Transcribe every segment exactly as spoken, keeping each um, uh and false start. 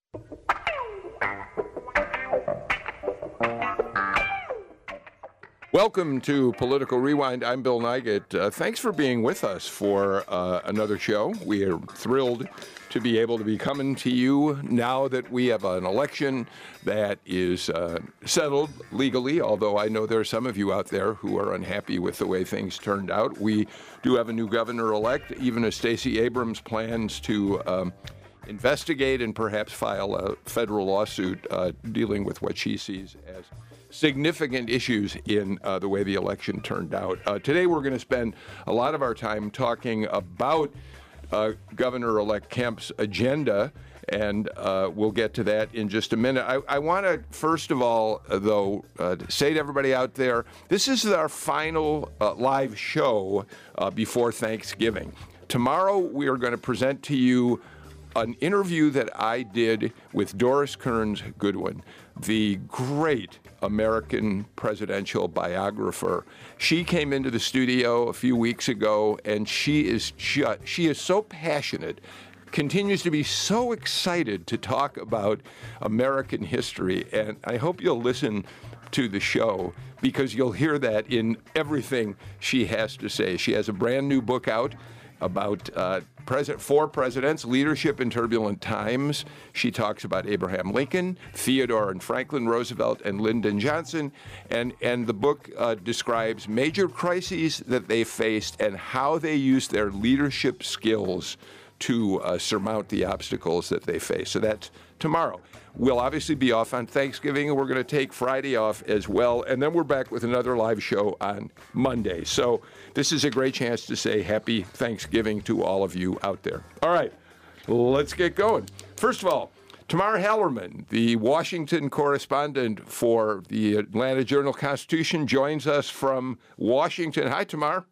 Welcome to Political Rewind. I'm Bill Nigut. Uh, thanks for being with us for uh, another show. We are thrilled to be able to be coming to you now that we have an election that is uh, settled legally, although I know there are some of you out there who are unhappy with the way things turned out. We do have a new governor-elect, even as Stacey Abrams plans to um, investigate and perhaps file a federal lawsuit uh, dealing with what she sees as significant issues in uh, the way the election turned out. Uh, today we're going to spend a lot of our time talking about uh, Governor-elect Kemp's agenda, and uh, we'll get to that in just a minute. I, I want to, first of all, uh, though, uh, say to everybody out there, this is our final uh, live show uh, before Thanksgiving. Tomorrow we are going to present to you an interview that I did with Doris Kearns Goodwin, the great American presidential biographer. She came into the studio a few weeks ago, and she is just, she is so passionate, continues to be so excited to talk about American history, and I hope you'll listen to the show because you'll hear that in everything she has to say. She has a brand new book out about uh, president, four presidents, leadership in turbulent times. She talks about Abraham Lincoln, Theodore and Franklin Roosevelt, and Lyndon Johnson. And, and the book uh, describes major crises that they faced and how they used their leadership skills to uh, surmount the obstacles that they face. So that's tomorrow. We'll obviously be off on Thanksgiving, and we're going to take Friday off as well. And then we're back with another live show on Monday. So this is a great chance to say happy Thanksgiving to all of you out there. All right, let's get going. First of all, Tamar Hallerman, the Washington correspondent for the Atlanta Journal-Constitution, joins us from Washington. Hi, Tamar.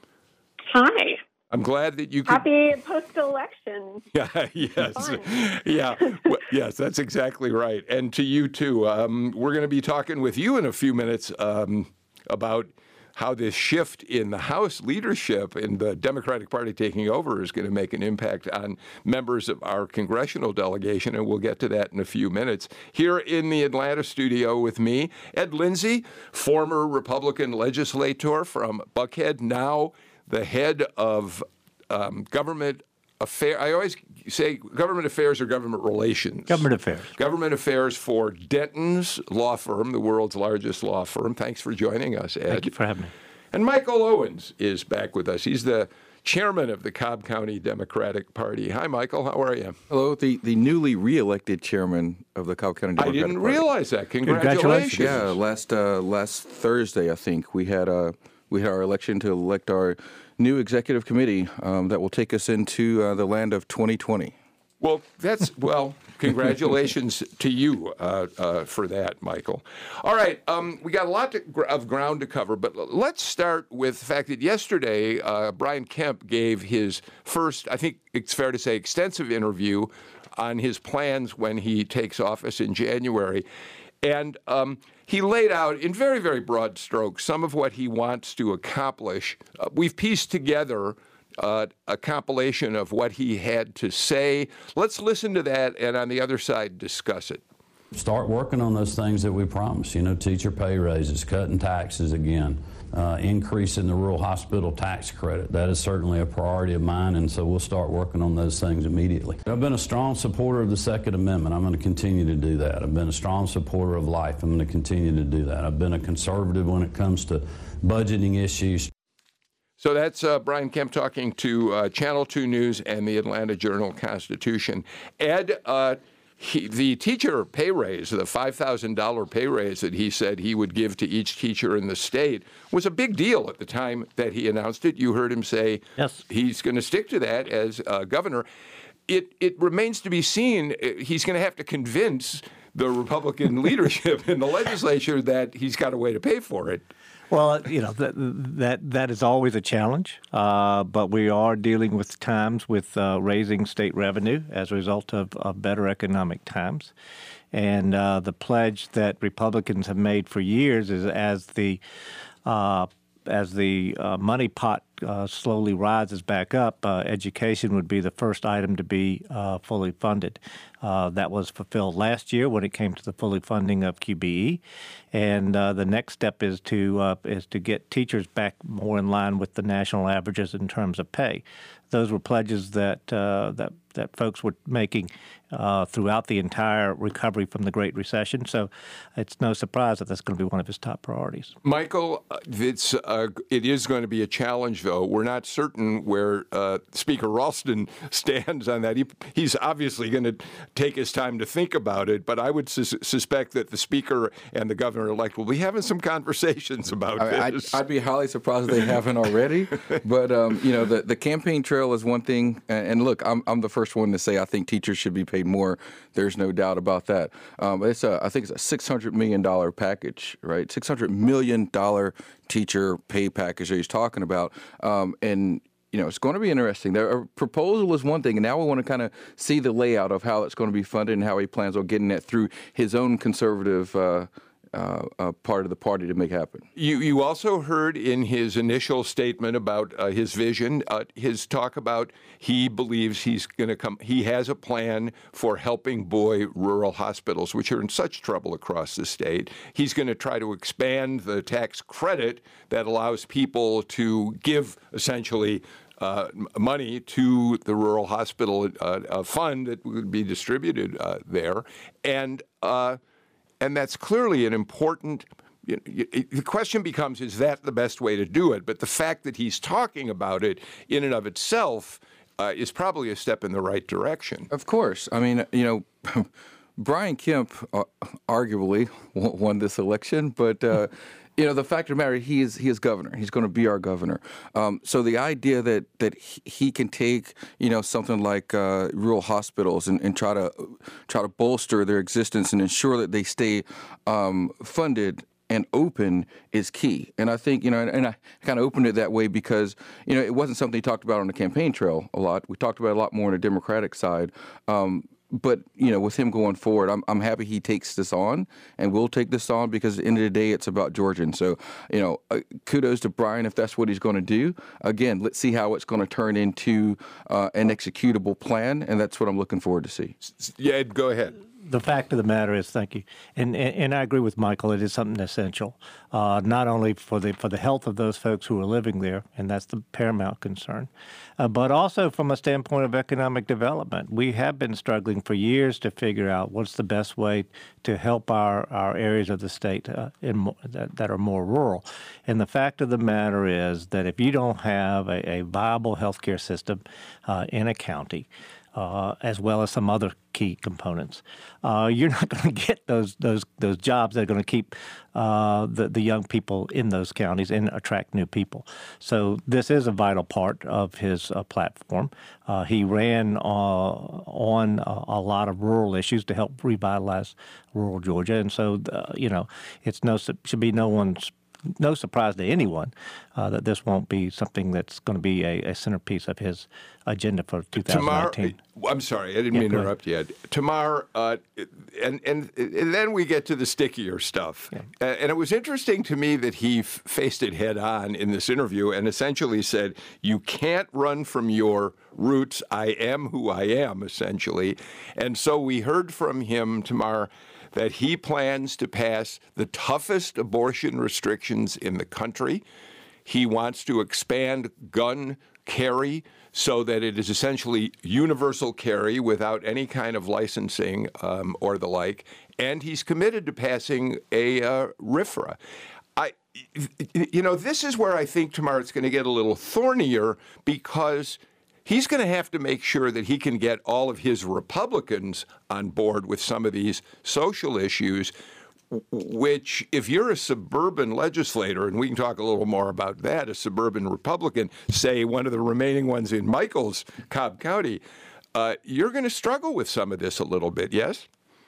Hi. I'm glad that you could... Happy post-election. Yeah, yes. Yeah, well, yes, that's exactly right. And to you, too. Um, we're going to be talking with you in a few minutes um, about how this shift in the House leadership and the Democratic Party taking over is going to make an impact on members of our congressional delegation, and we'll get to that in a few minutes. Here in the Atlanta studio with me, Ed Lindsay, former Republican legislator from Buckhead, now the head of um, government affairs. I always say government affairs or government relations. Government affairs. Government affairs for Denton's law firm, the world's largest law firm. Thanks for joining us, Ed. Thank you for having me. And Michael Owens is back with us. He's the chairman of the Cobb County Democratic Party. Hi, Michael. How are you? Hello, the, the newly reelected chairman of the Cobb County Democratic Party. I didn't Party. realize that. Congratulations. Congratulations. Yeah, last uh, last Thursday, I think, we had uh, we had our election to elect our new executive committee um, that will take us into uh, the land of twenty twenty. Well, that's, well, congratulations to you uh, uh, for that, Michael. All right, um, we got a lot to, of ground to cover, but let's start with the fact that yesterday uh, Brian Kemp gave his first, I think it's fair to say, extensive interview on his plans when he takes office in January. And um, he laid out in very, very broad strokes some of what he wants to accomplish. Uh, we've pieced together uh, a compilation of what he had to say. Let's listen to that and on the other side discuss it. Start working on those things that we promised, you know, teacher pay raises, cutting taxes again, uh, increasing the rural hospital tax credit. That is certainly a priority of mine, and so we'll start working on those things immediately. I've been a strong supporter of the Second Amendment. I'm going to continue to do that. I've been a strong supporter of life. I'm going to continue to do that. I've been a conservative when it comes to budgeting issues. So that's uh, Brian Kemp talking to uh, Channel two News and the Atlanta Journal-Constitution. Ed, uh, He, the teacher pay raise, the five thousand dollars pay raise that he said he would give to each teacher in the state was a big deal at the time that he announced it. You heard him say yes. He's going to stick to that as uh, governor. It, it remains to be seen. He's going to have to convince the Republican leadership in the legislature that he's got a way to pay for it. Well, you know, that that, that is always a challenge, uh, but we are dealing with times with uh, raising state revenue as a result of, of better economic times. And uh, the pledge that Republicans have made for years is as the uh, as the uh, money pot uh, slowly rises back up, uh, education would be the first item to be uh, fully funded. Uh, that was fulfilled last year when it came to the fully funding of Q B E, and uh, the next step is to uh, is to get teachers back more in line with the national averages in terms of pay. Those were pledges that uh, that that folks were making uh, throughout the entire recovery from the Great Recession. So it's no surprise that that's going to be one of his top priorities. Michael, it's, uh, it is going to be a challenge, though. We're not certain where uh, Speaker Ralston stands on that. He, he's obviously going to take his time to think about it, but I would sus- suspect that the Speaker and the Governor-elect will be having some conversations about I, this. I'd, I'd be highly surprised if they haven't already. But, um, you know, the, the campaign trail is one thing. And, and look, I'm, I'm the first one to say I think teachers should be paid more. There's no doubt about that. Um, it's a, I think it's a six hundred million dollars package, right? six hundred million dollars teacher pay package that he's talking about. Um, and, you know, it's going to be interesting. The proposal is one thing, and now we want to kind of see the layout of how it's going to be funded and how he plans on getting that through his own conservative uh Uh, uh, part of the party to make happen. You you also heard in his initial statement about uh, his vision, uh, his talk about he believes he's going to come. He has a plan for helping boy rural hospitals, which are in such trouble across the state. He's going to try to expand the tax credit that allows people to give essentially Uh, money to the rural hospital uh, uh, fund that would be distributed uh, there, and uh, and that's clearly an important. You know, the question becomes: is that the best way to do it? But the fact that he's talking about it in and of itself uh, is probably a step in the right direction. Of course, I mean, you know, Brian Kemp uh, arguably won this election, but. Uh, You know, the fact of the matter, he is he is governor. He's going to be our governor. Um, so the idea that that he can take, you know, something like uh, rural hospitals and, and try to try to bolster their existence and ensure that they stay um, funded and open is key. And I think, you know, and, and I kind of opened it that way because, you know, it wasn't something he talked about on the campaign trail a lot. We talked about it a lot more on the Democratic side. Um, But, you know, with him going forward, I'm I'm happy he takes this on and will take this on because at the end of the day, it's about Georgians. So, you know, uh, kudos to Brian if that's what he's going to do. Again, let's see how it's going to turn into uh, an executable plan, and that's what I'm looking forward to see. Yeah, Ed, go ahead. The fact of the matter is, thank you, and and, and I agree with Michael. It is something essential, uh, not only for the for the health of those folks who are living there, and that's the paramount concern, uh, but also from a standpoint of economic development. We have been struggling for years to figure out what's the best way to help our, our areas of the state uh, in mo- that, that are more rural. And the fact of the matter is that if you don't have a, a viable healthcare system uh, in a county, Uh, as well as some other key components, uh, you're not going to get those those those jobs that are going to keep uh, the the young people in those counties and attract new people. So this is a vital part of his uh, platform. Uh, he ran uh, on a, a lot of rural issues to help revitalize rural Georgia, and so uh, you know it's no should be no one's. No surprise to anyone uh, that this won't be something that's going to be a, a centerpiece of his agenda for two thousand nineteen. Tamar, I'm sorry, I didn't Yeah, mean to go interrupt you, Ed. Tamar, uh, and, and and then we get to the stickier stuff. Yeah. Uh, and it was interesting to me that he f- faced it head on in this interview and essentially said, you can't run from your roots. I am who I am, essentially. And so we heard from him, Tamar, that he plans to pass the toughest abortion restrictions in the country. He wants to expand gun carry so that it is essentially universal carry without any kind of licensing um, or the like. And he's committed to passing a uh, R F R A. I, you know, this is where I think tomorrow it's going to get a little thornier because he's going to have to make sure that he can get all of his Republicans on board with some of these social issues, which if you're a suburban legislator, and we can talk a little more about that, a suburban Republican, say one of the remaining ones in Michael's Cobb County, uh, you're going to struggle with some of this a little bit, yes?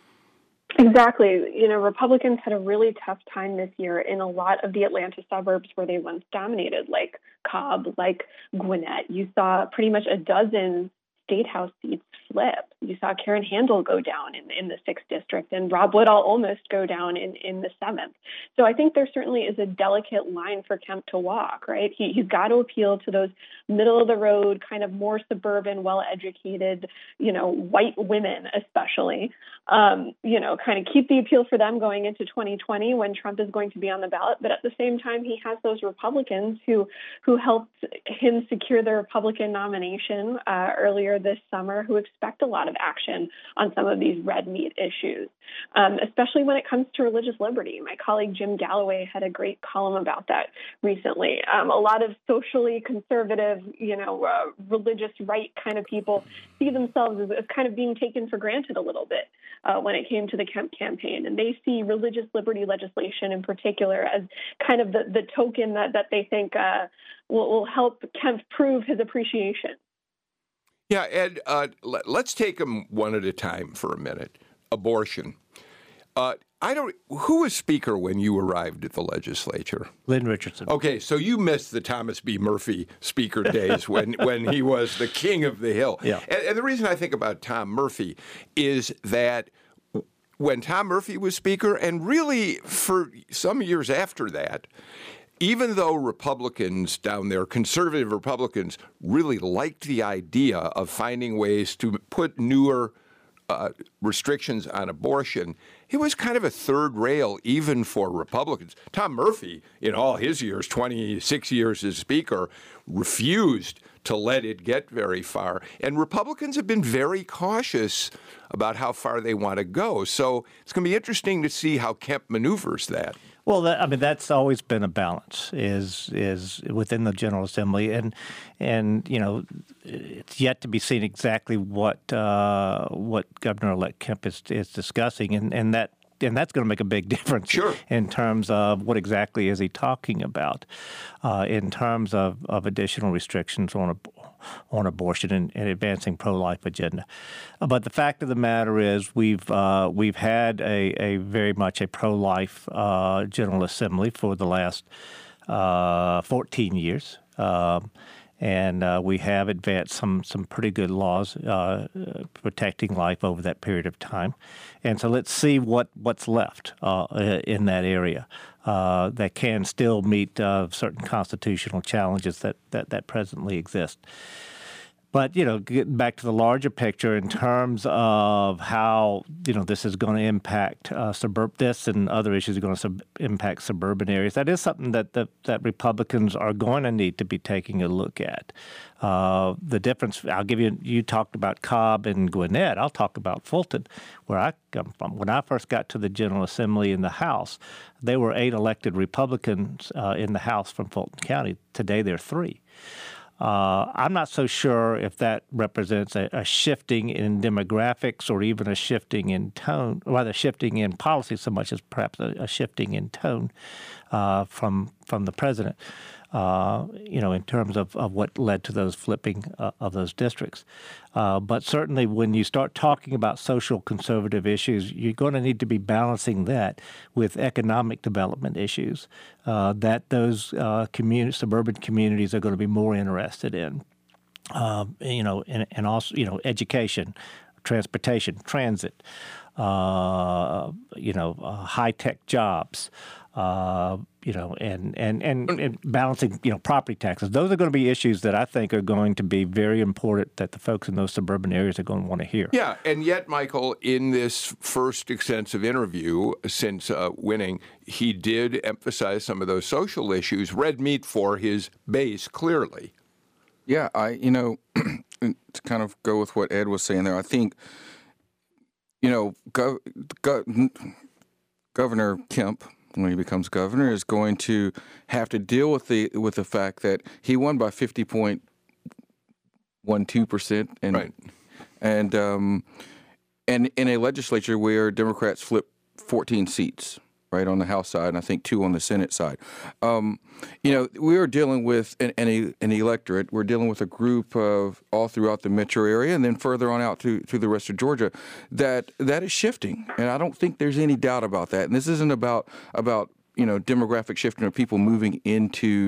Exactly. You know, Republicans had a really tough time this year in a lot of the Atlanta suburbs where they once dominated, like Cobb, like Gwinnett. You saw pretty much a dozen state house seats flip. You saw Karen Handel go down in, in the sixth district and Rob Woodall almost go down in, in the seventh. So I think there certainly is a delicate line for Kemp to walk, right? He, he's got to appeal to those middle of the road, kind of more suburban, well-educated, you know, white women especially, um, you know, kind of keep the appeal for them going into twenty twenty when Trump is going to be on the ballot. But at the same time, he has those Republicans who, who helped him secure the Republican nomination uh, earlier this summer, who expect a lot of action on some of these red meat issues, um, especially when it comes to religious liberty. My colleague Jim Galloway had a great column about that recently. Um, a lot of socially conservative, you know, uh, religious right kind of people see themselves as, as kind of being taken for granted a little bit uh, when it came to the Kemp campaign. And they see religious liberty legislation in particular as kind of the, the token that, that they think uh, will, will help Kemp prove his appreciation. Yeah, Ed, uh, let, let's take them one at a time for a minute. Abortion. Uh, I don't. Who was Speaker when you arrived at the legislature? Lynn Richardson. Okay, so you missed the Thomas B. Murphy Speaker days when, when he was the king of the Hill. Yeah. And, and the reason I think about Tom Murphy is that when Tom Murphy was Speaker, and really for some years after that, even though Republicans down there, conservative Republicans, really liked the idea of finding ways to put newer uh, restrictions on abortion, it was kind of a third rail even for Republicans. Tom Murphy, in all his years, twenty-six years as Speaker, refused to let it get very far. And Republicans have been very cautious about how far they want to go. So it's going to be interesting to see how Kemp maneuvers that. Well, that, I mean, that's always been a balance, is is within the General Assembly, and and you know, it's yet to be seen exactly what uh, what Governor-elect Kemp is is discussing, and and that. And that's going to make a big difference sure. in terms of what exactly is he talking about, uh, in terms of, of additional restrictions on on abortion and, and advancing pro-life agenda. Uh, but the fact of the matter is, we've uh, we've had a, a very much a pro-life uh, General Assembly for the last uh, fourteen years. Um, And uh, we have advanced some some pretty good laws uh, protecting life over that period of time. And so let's see what, what's left uh, in that area uh, that can still meet uh, certain constitutional challenges that, that, that presently exist. But, you know, getting back to the larger picture in terms of how, you know, this is going to impact uh, suburb, this and other issues are going to sub- impact suburban areas, that is something that, that that Republicans are going to need to be taking a look at. Uh, the difference, I'll give you, you talked about Cobb and Gwinnett. I'll talk about Fulton, where I come from. When I first got to the General Assembly in the House, there were eight elected Republicans uh, in the House from Fulton County. Today, there are three. Uh, I'm not so sure if that represents a, a shifting in demographics or even a shifting in tone, rather shifting in policy so much as perhaps a, a shifting in tone uh, from from the president, uh, you know, in terms of, of what led to those flipping uh, of those districts. Uh, but certainly when you start talking about social conservative issues, you're going to need to be balancing that with economic development issues uh, that those uh, communi- suburban communities are going to be more interested in. Uh, you know, and, and also, you know, education, transportation, transit, uh, you know, uh, high-tech jobs, uh, you know, and, and, and, and balancing, you know, property taxes. Those are going to be issues that I think are going to be very important that the folks in those suburban areas are going to want to hear. Yeah, and yet, Michael, in this first extensive interview since uh, winning, he did emphasize some of those social issues, red meat for his base, clearly. Yeah, I, you know, to kind of go with what Ed was saying there, I think, you know, Gov- Gov- Governor Kemp, when he becomes governor, is going to have to deal with the with the fact that he won by fifty point one two percent, and right. and um, and in a legislature where Democrats flip fourteen seats, right, on the House side, and I think two on the Senate side. Um, you know, we are dealing with an, an, an electorate. We're dealing with a group of all throughout the metro area, and then further on out to, to the rest of Georgia, that that is shifting, and I don't think there's any doubt about that. And this isn't about about you know demographic shifting or people moving into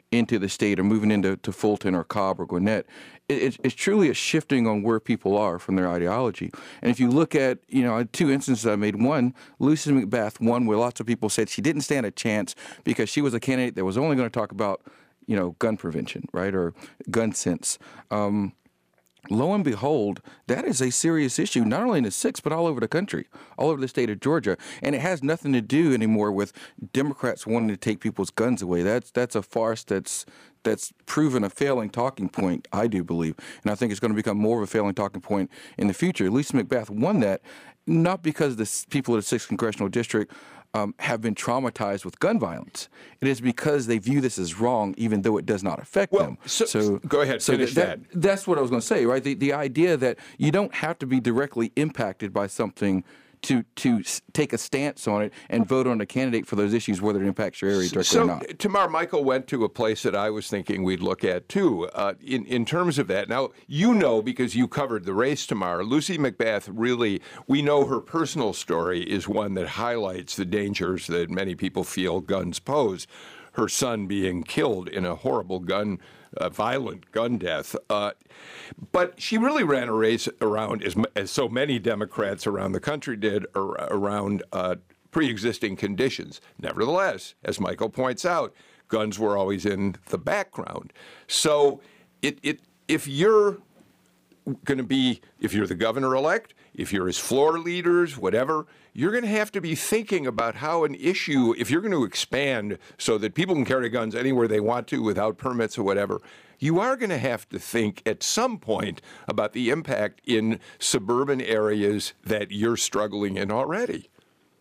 into the state or moving into to Fulton or Cobb or Gwinnett. It, it's, it's truly a shifting on where people are from their ideology. And if you look at, you know, two instances I made. One, Lucy McBath, one where lots of people said she didn't stand a chance because she was a candidate that was only going to talk about, you know, gun prevention, right, or gun sense. Um, Lo and behold, that is a serious issue, not only in the sixth, but all over the country, all over the state of Georgia. And it has nothing to do anymore with Democrats wanting to take people's guns away. That's that's a farce that's that's proven a failing talking point, I do believe. And I think it's going to become more of a failing talking point in the future. Lisa McBath won that, not because the people of the sixth Congressional District Um, have been traumatized with gun violence. It is because they view this as wrong, even though it does not affect well, them. So, so go ahead, so finish that, that. That's what I was going to say, right? The, the idea that you don't have to be directly impacted by something to to take a stance on it and vote on a candidate for those issues, whether it impacts your area directly so, or not. Tamar, Michael went to a place that I was thinking we'd look at, too, uh, in, in terms of that. Now, you know, because you covered the race, Tamar, Lucy McBath really, we know her personal story is one that highlights the dangers that many people feel guns pose. Her son being killed in a horrible gun A violent gun death. Uh, but she really ran a race around, as, as so many Democrats around the country did, ar- around uh, pre-existing conditions. Nevertheless, as Michael points out, guns were always in the background. So it, it, if you're going to be, if you're the governor-elect, if you're his floor leaders, whatever, you're going to have to be thinking about how an issue, if you're going to expand so that people can carry guns anywhere they want to without permits or whatever, you are going to have to think at some point about the impact in suburban areas that you're struggling in already.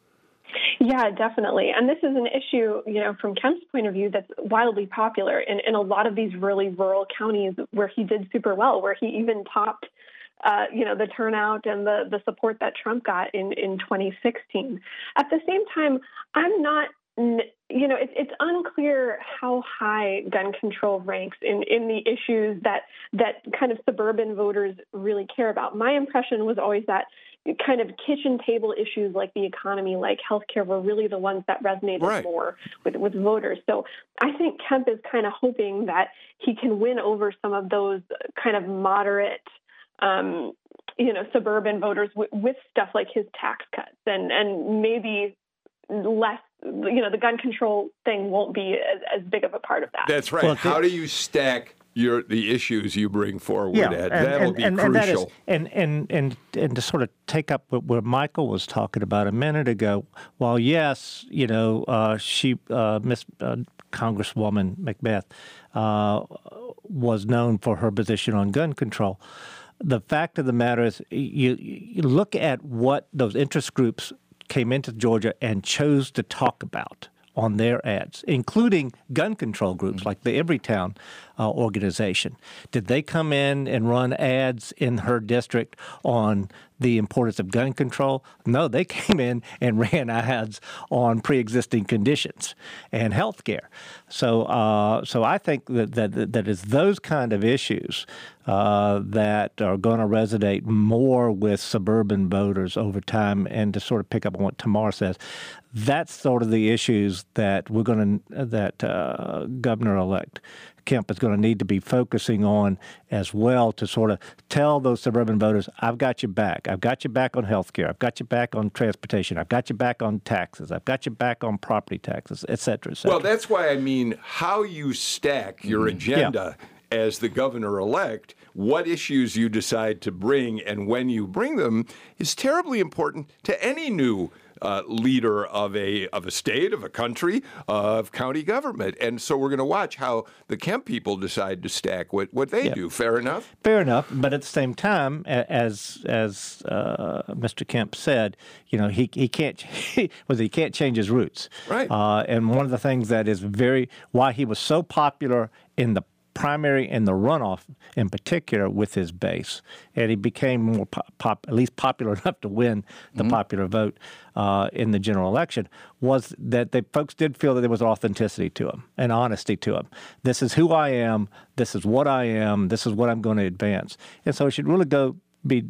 Yeah, definitely. And this is an issue, you know, from Kemp's point of view, that's wildly popular in, in a lot of these really rural counties where he did super well, where he even topped, uh, you know, the turnout and the, the support that Trump got in, in twenty sixteen. At the same time, I'm not, you know, it, it's unclear how high gun control ranks in, in the issues that that kind of suburban voters really care about. My impression was always that kind of kitchen table issues like the economy, like healthcare, were really the ones that resonated right. more with, with voters. So I think Kemp is kind of hoping that he can win over some of those kind of moderate, um, you know, suburban voters w- with stuff like his tax cuts and, and maybe less, you know, the gun control thing won't be as, as big of a part of that. That's right. Well, How do you stack your the issues you bring forward, yeah, Ed? And, That'll and, be and, crucial. And, that is, and, and, and, and to sort of take up what, what Michael was talking about a minute ago, while yes, you know, uh, she, uh, Miss uh, Congresswoman McBath uh, was known for her position on gun control, the fact of the matter is you, you look at what those interest groups came into Georgia and chose to talk about on their ads, including gun control groups like the Everytown uh, organization. Did they come in and run ads in her district on the importance of gun control? No, they came in and ran ads on pre-existing conditions and health care. So, uh, so I think that that that is those kind of issues uh, that are going to resonate more with suburban voters over time. And to sort of pick up on what Tamar says, that's sort of the issues that we're going to that uh, Governor-elect Kemp is going to need to be focusing on as well to sort of tell those suburban voters, I've got your back. I've got your back on health care. I've got your back on transportation. I've got your back on taxes. I've got your back on property taxes, et cetera, et cetera. Well, that's why I mean how you stack your mm-hmm. agenda yeah. as the governor-elect, what issues you decide to bring and when you bring them is terribly important to any new Uh, leader of a of a state, of a country, uh, of county government. And so we're going to watch how the Kemp people decide to stack what, what they yep. do. Fair enough? Fair enough. But at the same time, as as uh, Mister Kemp said, you know, he he can't he, was he can't change his roots. Right. Uh, and one of the things that is very why he was so popular in the primary and the runoff in particular with his base, and he became more pop, pop at least popular enough to win the mm-hmm. popular vote uh, in the general election, was that the folks did feel that there was authenticity to him and honesty to him. This is who I am. This is what I am. This is what I'm going to advance. And so it should really go be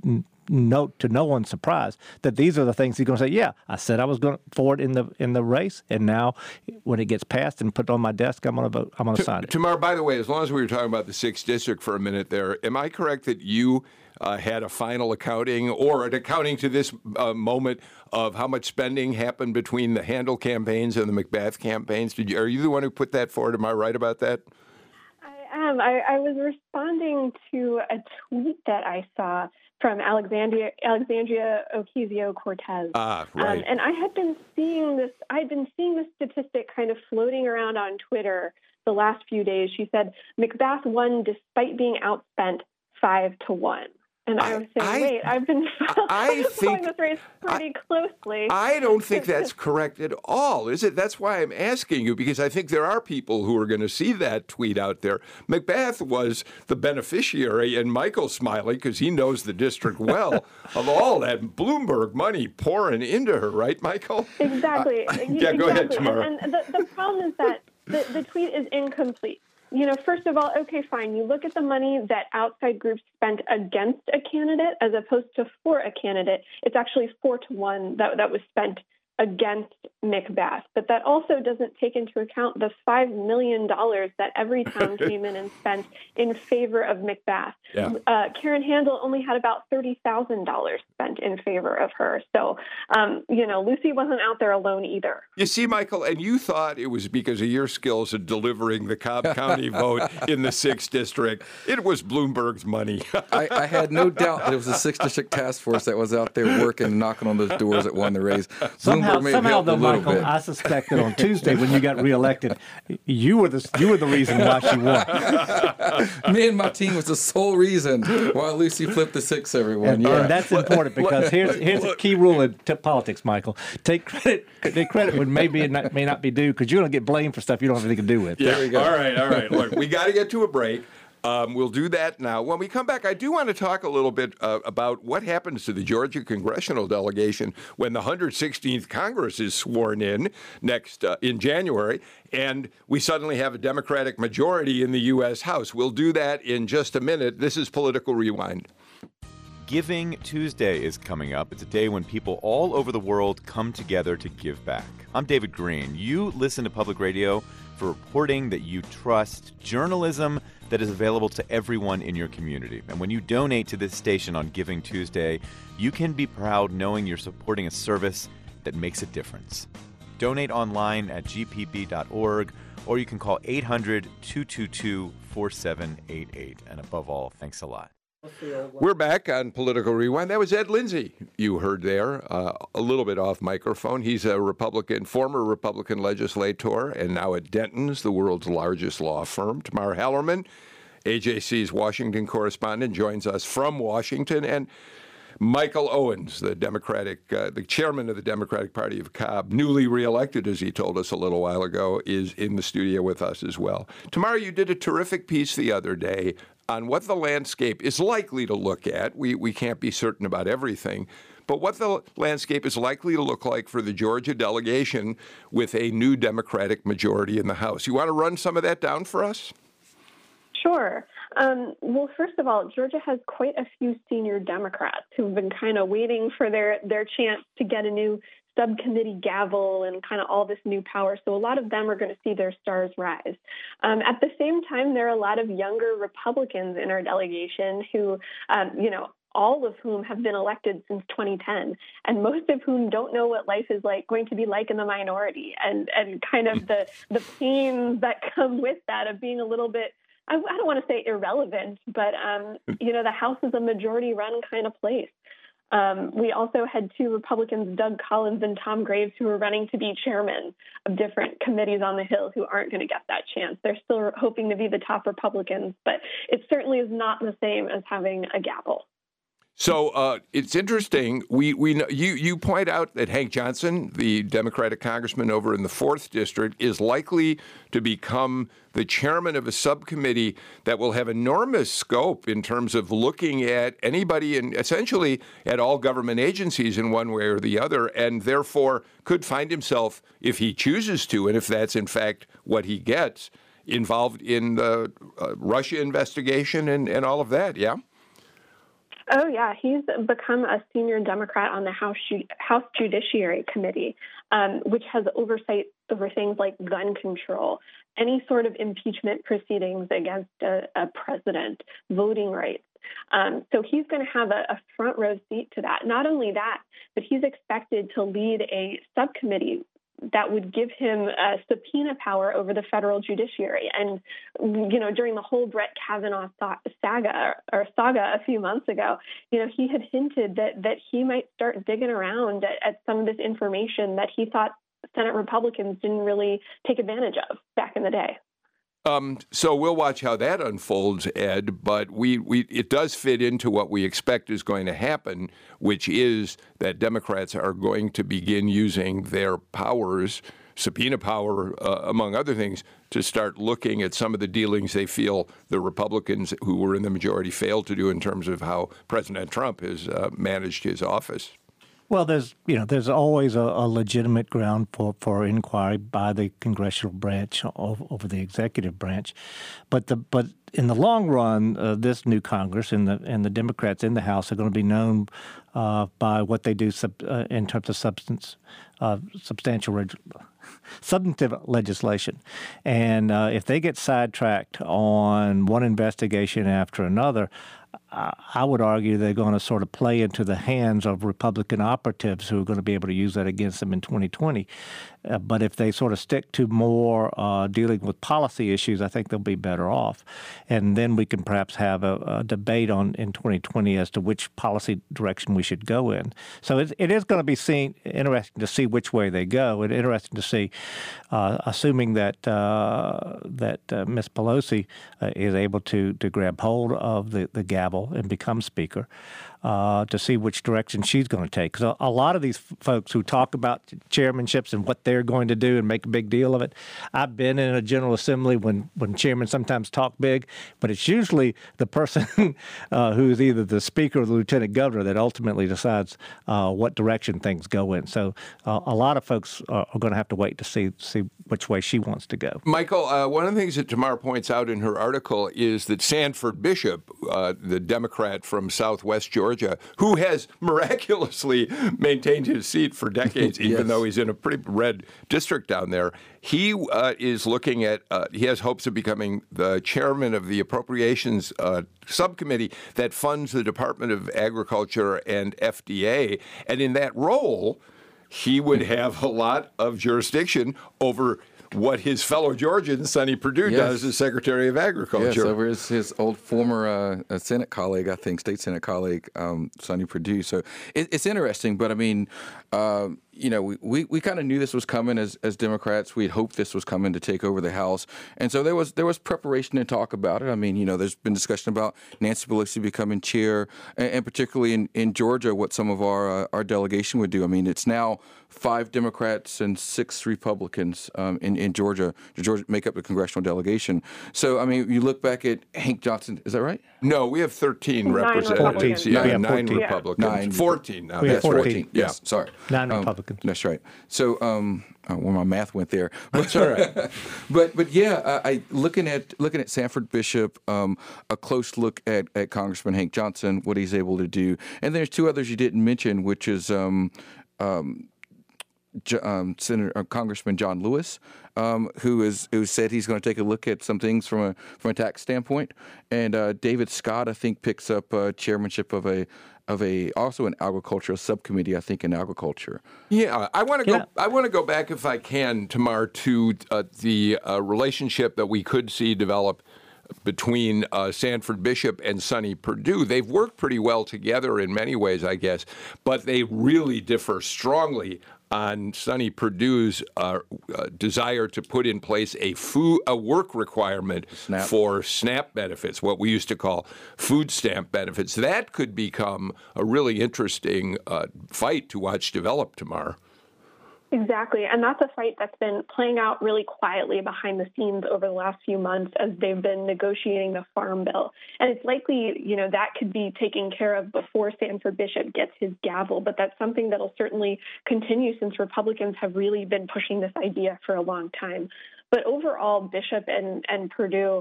note to no one's surprise that these are the things he's going to say. Yeah, I said I was going for it in the in the race, and now when it gets passed and put on my desk, I'm going to vote. I'm going to sign it. Tamar, by the way, as long as we were talking about the sixth district for a minute there, am I correct that you uh, had a final accounting or an accounting to this uh, moment of how much spending happened between the Handel campaigns and the McBath campaigns? Did you, are you the one who put that forward? Am I right about that? I am. I, I was responding to a tweet that I saw from Alexandria Alexandria Ocasio-Cortez. Ah, right. Um, and I had been seeing this. I had been seeing this statistic kind of floating around on Twitter the last few days. She said McBath won despite being outspent five to one. And I, I was saying, I, wait, I've been I following think, this race pretty I, closely. I don't think that's correct at all, is it? That's why I'm asking you, because I think there are people who are going to see that tweet out there. McBath was the beneficiary, and Michael's smiling because he knows the district well, of all that Bloomberg money pouring into her, right, Michael? Exactly. Uh, yeah, exactly. go ahead, Tamara. And, and the, the problem is that the, the tweet is incomplete. You know, first of all, okay, fine. You look at the money that outside groups spent against a candidate as opposed to for a candidate. It's actually four to one that, that was spent against McBath. But that also doesn't take into account the five million dollars that Everytown came in and spent in favor of McBath. Yeah. Uh, Karen Handel only had about thirty thousand dollars spent in favor of her. So, um, you know, Lucy wasn't out there alone either. You see, Michael, and you thought it was because of your skills in delivering the Cobb County vote in the sixth district. It was Bloomberg's money. I, I had no doubt that it was the sixth district task force that was out there working, knocking on those doors that won the race. Somehow, Bloomberg may have somehow helped though, a little Michael, bit. I suspect that on Tuesday when you got reelected, you were the you were the reason why she won. Me and my team was the sole reason why Lucy flipped the six. Everyone, And, yeah. and that's important because here's here's a key rule in t- politics, Michael. Take credit, take credit when maybe it not, may not be due because you're going to get blamed for stuff you don't have anything to do with. Yeah. There we go. All right, all right. Look, we got to get to a break. Um, we'll do that now. When we come back, I do want to talk a little bit uh, about what happens to the Georgia congressional delegation when the one hundred sixteenth Congress is sworn in next uh, in January, and we suddenly have a Democratic majority in the U S House. We'll do that in just a minute. This is Political Rewind. Giving Tuesday is coming up. It's a day when people all over the world come together to give back. I'm David Green. You listen to public radio for reporting that you trust, journalism that is available to everyone in your community. And when you donate to this station on Giving Tuesday, you can be proud knowing you're supporting a service that makes a difference. Donate online at g p b dot org, or you can call eight hundred, two two two, four seven eight eight. And above all, thanks a lot. We're back on Political Rewind. That was Ed Lindsay you heard there, uh, a little bit off microphone. He's a Republican, former Republican legislator, and now at Dentons, the world's largest law firm. Tamar Hallerman, A J C's Washington correspondent, joins us from Washington. And Michael Owens, the Democratic, uh, the chairman of the Democratic Party of Cobb, newly reelected, as he told us a little while ago, is in the studio with us as well. Tamar, you did a terrific piece the other day on what the landscape is likely to look at. We we can't be certain about everything, but what the landscape is likely to look like for the Georgia delegation with a new Democratic majority in the House. You want to run some of that down for us? Sure. Um, well, first of all, Georgia has quite a few senior Democrats who've been kind of waiting for their, their chance to get a new subcommittee gavel and kind of all this new power. So a lot of them are going to see their stars rise. Um, at the same time, there are a lot of younger Republicans in our delegation who, um, you know, all of whom have been elected since twenty ten, and most of whom don't know what life is like going to be like in the minority, and and kind of the the pains that come with that of being a little bit, I, I don't want to say irrelevant, but um, you know, the House is a majority-run kind of place. Um, we also had two Republicans, Doug Collins and Tom Graves, who are running to be chairmen of different committees on the Hill who aren't going to get that chance. They're still hoping to be the top Republicans, but it certainly is not the same as having a gavel. So uh, it's interesting. We we know, you you point out that Hank Johnson, the Democratic congressman over in the fourth district, is likely to become the chairman of a subcommittee that will have enormous scope in terms of looking at anybody and essentially at all government agencies in one way or the other, and therefore could find himself, if he chooses to, and if that's in fact what he gets, involved in the uh, Russia investigation and, and all of that. Yeah. Oh, yeah. He's become a senior Democrat on the House House Judiciary Committee, um, which has oversight over things like gun control, any sort of impeachment proceedings against a, a president, voting rights. Um, so he's going to have a, a front row seat to that. Not only that, but he's expected to lead a subcommittee that would give him uh, subpoena power over the federal judiciary. And, you know, during the whole Brett Kavanaugh saga or saga a few months ago, you know, he had hinted that that he might start digging around at, at some of this information that he thought Senate Republicans didn't really take advantage of back in the day. Um, so we'll watch how that unfolds, Ed, but we, we it does fit into what we expect is going to happen, which is that Democrats are going to begin using their powers, subpoena power, uh, among other things, to start looking at some of the dealings they feel the Republicans who were in the majority failed to do in terms of how President Trump has uh, managed his office. Well, there's you know there's always a, a legitimate ground for, for inquiry by the congressional branch over, over the executive branch, but the but in the long run, uh, this new Congress and the and the Democrats in the House are going to be known uh, by what they do sub, uh, in terms of substance, uh, substantial reg- substantive legislation, and uh, if they get sidetracked on one investigation after another, I would argue they're going to sort of play into the hands of Republican operatives who are going to be able to use that against them in twenty twenty. Uh, but if they sort of stick to more uh, dealing with policy issues, I think they'll be better off. And then we can perhaps have a, a debate on in twenty twenty as to which policy direction we should go in. So it, it is going to be seen, interesting to see which way they go. It's interesting to see, uh, assuming that uh, that uh, Miz Pelosi uh, is able to to grab hold of the, the gavel and become Speaker, uh, to see which direction she's going to take. Because a, a lot of these f- folks who talk about chairmanships and what they're going to do and make a big deal of it, I've been in a General Assembly when, when chairmen sometimes talk big, but it's usually the person uh, who's either the Speaker or the Lieutenant Governor that ultimately decides uh, what direction things go in. So uh, a lot of folks are, are going to have to wait to see see which way she wants to go. Michael, uh, one of the things that Tamar points out in her article is that Sanford Bishop, uh, the Democrat from Southwest Georgia, who has miraculously maintained his seat for decades, even yes. though he's in a pretty red district down there, he uh, is looking at, uh, he has hopes of becoming the chairman of the Appropriations uh, Subcommittee that funds the Department of Agriculture and F D A. And in that role, he would have a lot of jurisdiction over what his fellow Georgian, Sonny Perdue, yes. does as Secretary of Agriculture. Yes, over his, his old former uh, Senate colleague, I think, state Senate colleague, um, Sonny Perdue. So it, it's interesting, but I mean, uh, you know, we, we, we kind of knew this was coming as, as Democrats. We had hoped this was coming to take over the House. And so there was there was preparation and talk about it. I mean, you know, there's been discussion about Nancy Pelosi becoming chair, and, and particularly in, in Georgia, what some of our uh, our delegation would do. I mean, it's now five Democrats and six Republicans um, in, in Georgia to Georgia make up the congressional delegation. So, I mean, you look back at Hank Johnson, is that right? No, we have thirteen Nine representatives. Republicans. Yeah, We have nine fourteen. Republicans. Nine. fourteen now. We have That's right. fourteen. Yeah. Yes, sorry. Nine Um, Republicans. That's right. So, um, oh, well, my math went there. That's all right. but but yeah, I, I looking at looking at Sanford Bishop, um, a close look at, at Congressman Hank Johnson, what he's able to do, and there's two others you didn't mention, which is um, um, J- um, Senator uh, Congressman John Lewis, um, who is who said he's going to take a look at some things from a from a tax standpoint, and uh, David Scott, I think, picks up uh, chairmanship of a. of a also an agricultural subcommittee, I think, in agriculture. Yeah, I want to go. Yeah. I want to go back, if I can, Tamar, to uh, the uh, relationship that we could see develop between uh, Sanford Bishop and Sonny Perdue. They've worked pretty well together in many ways, I guess, but they really differ strongly on Sonny Perdue's uh, uh, desire to put in place a food, a work requirement SNAP. for SNAP benefits, what we used to call food stamp benefits. That could become a really interesting uh, fight to watch develop tomorrow. Exactly. And that's a fight that's been playing out really quietly behind the scenes over the last few months as they've been negotiating the Farm Bill. And it's likely, you know, that could be taken care of before Sanford Bishop gets his gavel. But that's something that'll certainly continue since Republicans have really been pushing this idea for a long time. But overall, Bishop and, and Perdue,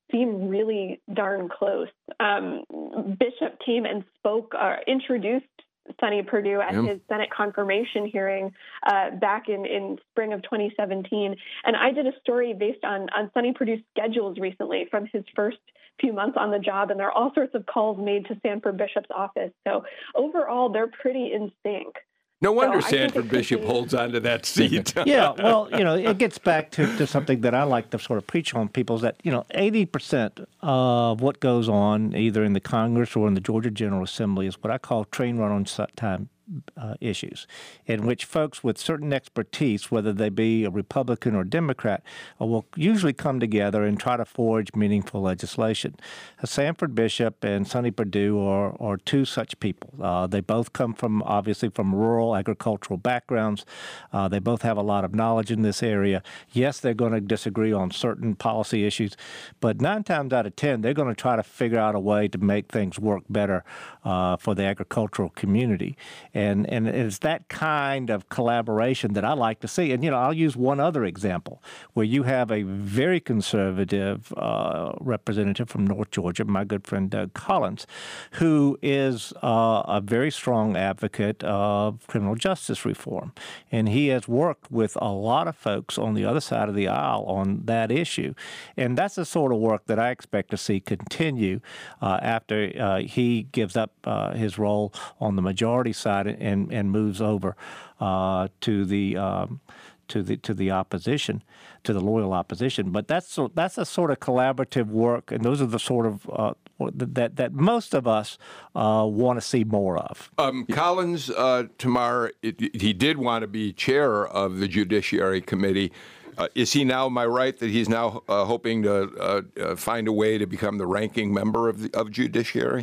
seem really darn close. Um, Bishop came and spoke, uh, introduced Sonny Perdue at yeah. his Senate confirmation hearing uh, back in, in spring of twenty seventeen. And I did a story based on, on Sonny Perdue's schedules recently from his first few months on the job, and there are all sorts of calls made to Sanford Bishop's office. So overall, they're pretty in sync. No wonder so Sanford Bishop be... holds onto that seat. Yeah, well, you know, it gets back to, to something that I like to sort of preach on people is that, you know, eighty percent of what goes on either in the Congress or in the Georgia General Assembly is what I call train run on time uh, issues, in which folks with certain expertise, whether they be a Republican or Democrat, uh, will usually come together and try to forge meaningful legislation. Uh, Sanford Bishop and Sonny Perdue are, are two such people. Uh, they both come from, obviously, from rural agricultural backgrounds. Uh, they both have a lot of knowledge in this area. Yes, they're going to disagree on certain policy issues, but nine times out of ten, they're going to try to figure out a way to make things work better uh, for the agricultural community. And, and it's that kind of collaboration that I like to see. And, you know, I'll use one other example where you have a very conservative uh, representative from North Georgia, my good friend Doug Collins, who is uh, a very strong advocate of criminal justice reform. And he has worked with a lot of folks on the other side of the aisle on that issue. And that's the sort of work that I expect to see continue uh, after uh, he gives up uh, his role on the majority side and, and moves over uh, to the um, to the to the opposition, to the loyal opposition. But that's that's a sort of collaborative work, and those are the sort of uh, that that most of us uh, want to see more of. Um, Collins, uh, Tamar, it, he did want to be chair of the Judiciary Committee. Uh, is he now? Am I right that he's now uh, hoping to uh, uh, find a way to become the ranking member of the of Judiciary?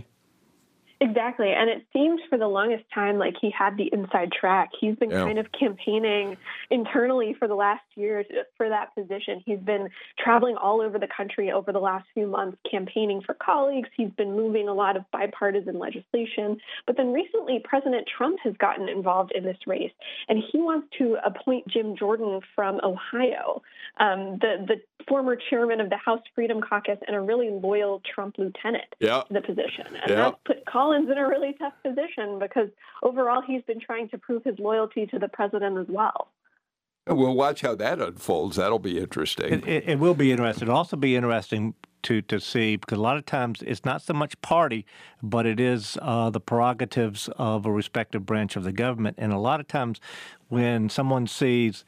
Exactly. And it seems for the longest time like he had the inside track. He's been yeah. kind of campaigning internally for the last year for that position. He's been traveling all over the country over the last few months, campaigning for colleagues. He's been moving a lot of bipartisan legislation. But then recently, President Trump has gotten involved in this race, and he wants to appoint Jim Jordan from Ohio, um, the, the former chairman of the House Freedom Caucus and a really loyal Trump lieutenant yeah. to the position. And yeah. that's put Collins in a really tough position because overall he's been trying to prove his loyalty to the president as well. We'll watch how that unfolds. That'll be interesting. It, it, it will be interesting. It'll also be interesting to, to see because a lot of times it's not so much party, but it is uh, the prerogatives of a respective branch of the government. And a lot of times when someone sees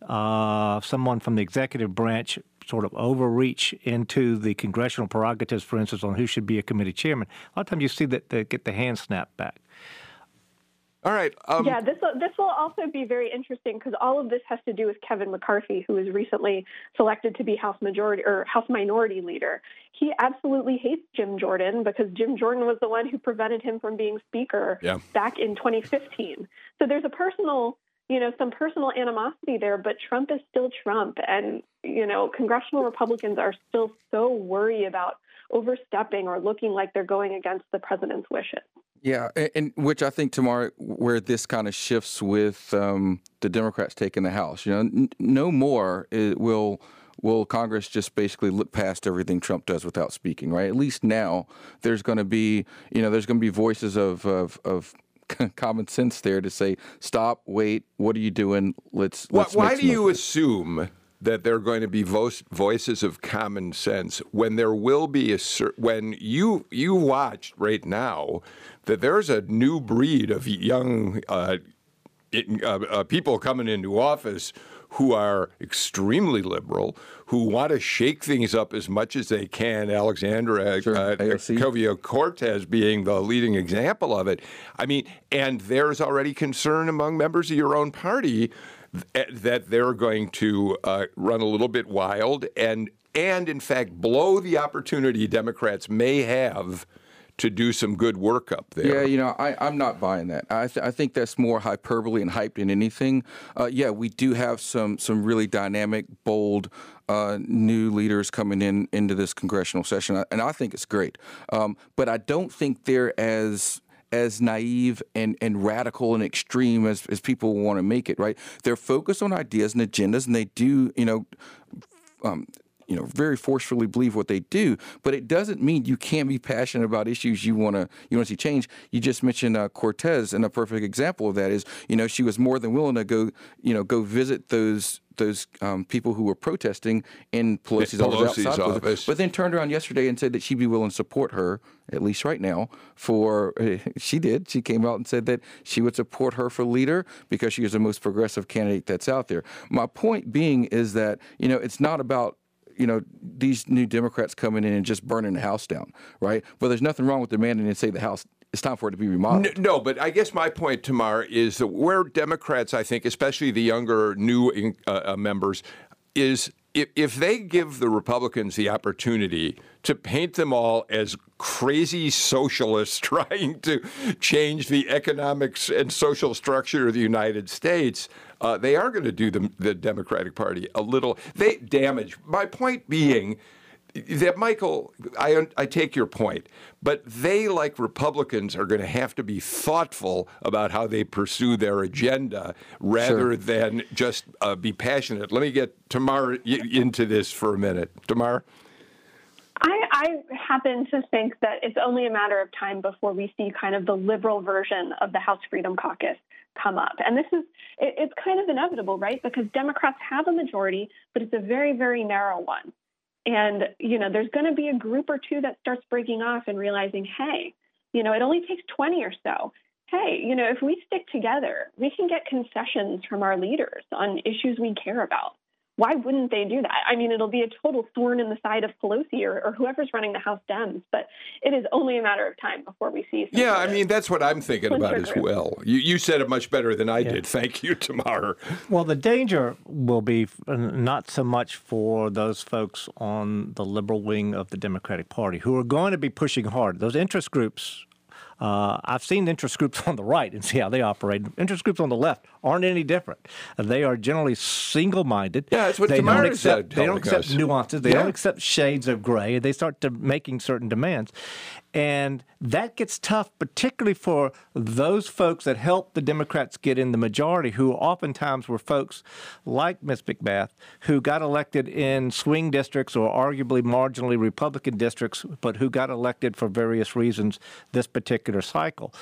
uh, someone from the executive branch sort of overreach into the congressional prerogatives, for instance, on who should be a committee chairman, a lot of times you see that they get the hand snapped back. All right. Um, yeah, this will, this will also be very interesting because all of this has to do with Kevin McCarthy, who was recently selected to be House Majority or House Minority Leader. He absolutely hates Jim Jordan because Jim Jordan was the one who prevented him from being Speaker yeah. back in twenty fifteen. So there's a personal, you know, some personal animosity there, but Trump is still Trump. And, you know, congressional Republicans are still so worried about overstepping or looking like they're going against the president's wishes. Yeah, and, and which I think, Tamar, where this kind of shifts with um, the Democrats taking the House. You know, n- no more it will will Congress just basically look past everything Trump does without speaking, right? At least now there's going to be, you know, there's going to be voices of of, of common sense there to say, stop, wait, what are you doing? Let's. let's why do you assume that there are going to be vo- voices of common sense when there will be a when you you watched right now that there's a new breed of young uh, it, uh, uh, people coming into office who are extremely liberal, who want to shake things up as much as they can. Alexandra sure. uh, Ocasio-Cortez being the leading example of it. I mean, and there's already concern among members of your own party that they're going to uh, run a little bit wild and, and in fact, blow the opportunity Democrats may have to do some good work up there. Yeah, you know, I, I'm not buying that. I, th- I think that's more hyperbole and hype than anything. Uh, yeah, we do have some some really dynamic, bold, uh, new leaders coming in into this congressional session, and I think it's great. Um, but I don't think they're as as naive and, and radical and extreme as, as people want to make it, right? They're focused on ideas and agendas, and they do, you know, um, you know, very forcefully believe what they do. But it doesn't mean you can't be passionate about issues you want to you want to see change. You just mentioned uh, Cortez, and a perfect example of that is, you know, she was more than willing to go, you know, go visit those those um, people who were protesting in Pelosi's, Pelosi's office, office, but then turned around yesterday and said that she'd be willing to support her, at least right now, for, uh, she did, she came out and said that she would support her for leader because she is the most progressive candidate that's out there. My point being is that, you know, it's not about, you know, these new Democrats coming in and just burning the house down, right? But there's nothing wrong with demanding and say the house, it's time for it to be remodeled. No, no, but I guess my point, Tamar, is that where Democrats, I think, especially the younger, new uh, members, is if, if they give the Republicans the opportunity to paint them all as crazy socialists trying to change the economics and social structure of the United States, uh, they are going to do the, the Democratic Party a little. They damage. My point being that, Michael, I, I take your point, but they, like Republicans, are going to have to be thoughtful about how they pursue their agenda rather Sure. than just uh, be passionate. Let me get Tamar into this for a minute. Tamar? I, I happen to think that it's only a matter of time before we see kind of the liberal version of the House Freedom Caucus come up. And this is, it, it's kind of inevitable, right? Because Democrats have a majority, but it's a very, very narrow one. And, you know, there's going to be a group or two that starts breaking off and realizing, hey, you know, it only takes twenty or so. Hey, you know, if we stick together, we can get concessions from our leaders on issues we care about. Why wouldn't they do that? I mean, it'll be a total thorn in the side of Pelosi or, or whoever's running the House Dems, but it is only a matter of time before we see. Yeah, I mean, that's what I'm thinking about as group. well. You, you said it much better than I Yeah. did. Thank you, Tamar. Well, the danger will be not so much for those folks on the liberal wing of the Democratic Party who are going to be pushing hard. Those interest groups, uh, I've seen interest groups on the right and see how they operate. Interest groups on the left aren't any different. They are generally single-minded. Yeah, that's what they Tamar don't accept, said, They don't telling accept us. nuances. They Yeah. don't accept shades of gray. They start to making certain demands. And that gets tough, particularly for those folks that help the Democrats get in the majority, who oftentimes were folks like Miz McBath, who got elected in swing districts or arguably marginally Republican districts, but who got elected for various reasons this particular cycle.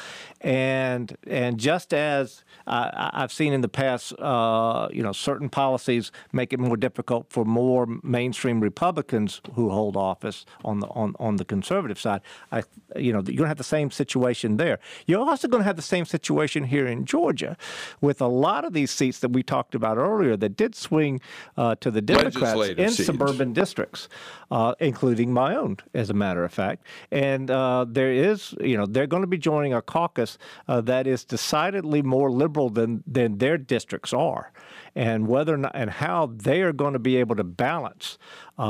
And and just as uh, I've seen in the past, uh, you know, certain policies make it more difficult for more mainstream Republicans who hold office on the on, on the conservative side. I, you know, you're going to have the same situation there. You're also going to have the same situation here in Georgia with a lot of these seats that we talked about earlier that did swing uh, to the Democrats Legislative in seats. suburban districts, uh, including my own, as a matter of fact. And uh, there is, you know, they're going to be joining a caucus uh, that is decidedly more liberal than than their districts are. And whether or not, and how they are going to be able to balance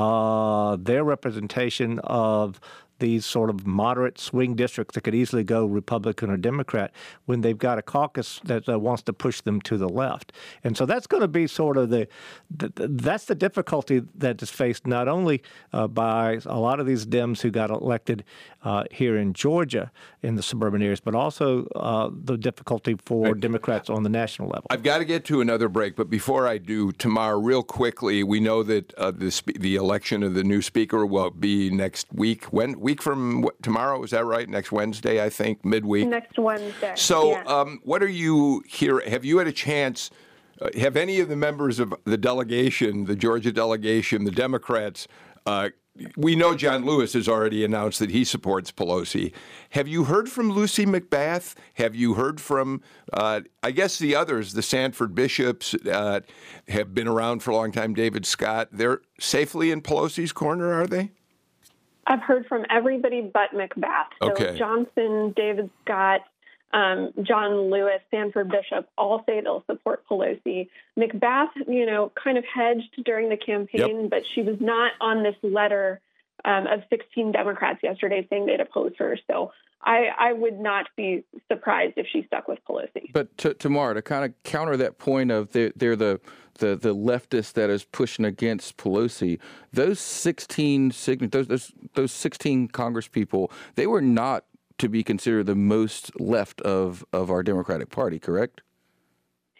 uh, their representation of these sort of moderate swing districts that could easily go Republican or Democrat when they've got a caucus that uh, wants to push them to the left. And so that's going to be sort of the, the that's the difficulty that is faced not only uh, by a lot of these Dems who got elected uh, here in Georgia in the suburban areas, but also uh, the difficulty for Right. Democrats on the national level. I've got to get to another break, but before I do, Tamar, real quickly, we know that uh, the spe- the election of the new speaker will be next week. When week from what, tomorrow, is that right? Next Wednesday, I think, midweek. Next Wednesday. So, yeah. um, what are you here? Have you had a chance? Uh, have any of the members of the delegation, the Georgia delegation, the Democrats? Uh, we know John Lewis has already announced that he supports Pelosi. Have you heard from Lucy McBath? Have you heard from, uh, I guess, the others, the Sanford Bishops, uh, have been around for a long time, David Scott? They're safely in Pelosi's corner, are they? I've heard from everybody but McBath. So Okay. Johnson, David Scott, um, John Lewis, Sanford Bishop all say they'll support Pelosi. McBath, you know, kind of hedged during the campaign, Yep. but she was not on this letter um, of sixteen Democrats yesterday saying they'd oppose her. So I, I would not be surprised if she stuck with Pelosi. But to, Tamar, to kind of counter that point of they're, they're the, the the leftist that is pushing against Pelosi, those sixteen sign- those those those sixteen Congress people, they were not to be considered the most left of, of our Democratic Party, correct?